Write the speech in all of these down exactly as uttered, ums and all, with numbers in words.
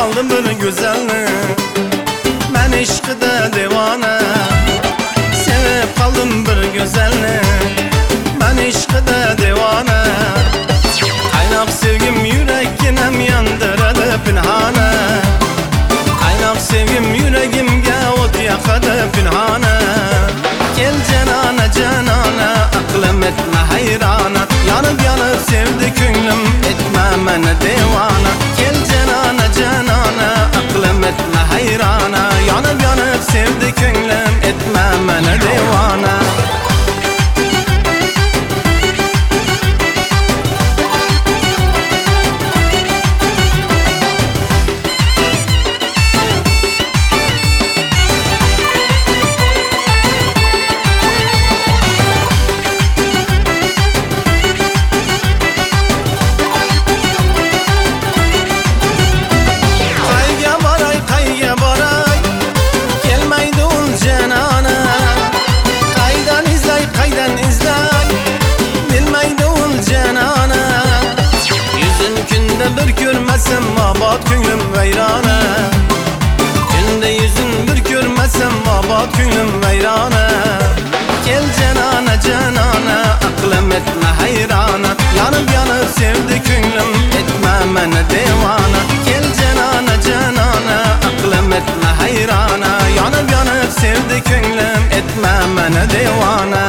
kaldım bir güzelni, ben aşkıda devana. Sevip kaldım bir güzelni, ben aşkıda devana. Kaynap sevgim yüreğim yandırdı pinhana. Kaynap sevgim yüreğimge ot yakadı pinhana. Gel canana canana, aklım etme hayrana. Yanıp yanıp sevdi könlüm, etme beni devana. Gel canana canana, aklım etme hayrana. Yanıp yanıp sevdi könlüm, etme beni devana. Bir görmesem abat könlüm veyrana. Günde yüzün bir görmesem abat könlüm veyrana. Gel canana canana, aklım etme hayrana. Yanıp yanıp sevdi könlüm, etme beni devana. Gel canana canana, aklım etme hayrana. Yanıp yanıp sevdi könlüm, etme beni devana.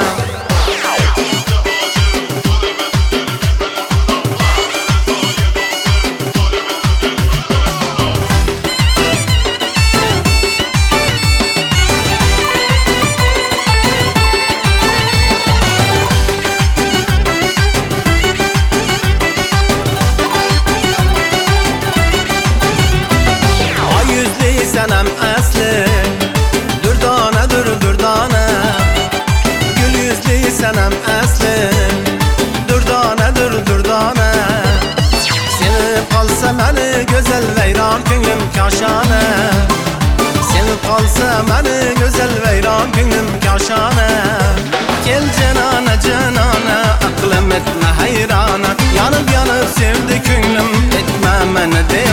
Senem aslı, dürdane dur dürdane. Gül yüzlü senem aslı, dürdane dur dürdane. Sevip kalsa beni güzel veyran könlüm kaşane. Sevip kalsa beni güzel veyran könlüm kaşane. Gel canana canana, aklım etme hayrana. Yanıp yanıp sevdi könlüm, etme beni de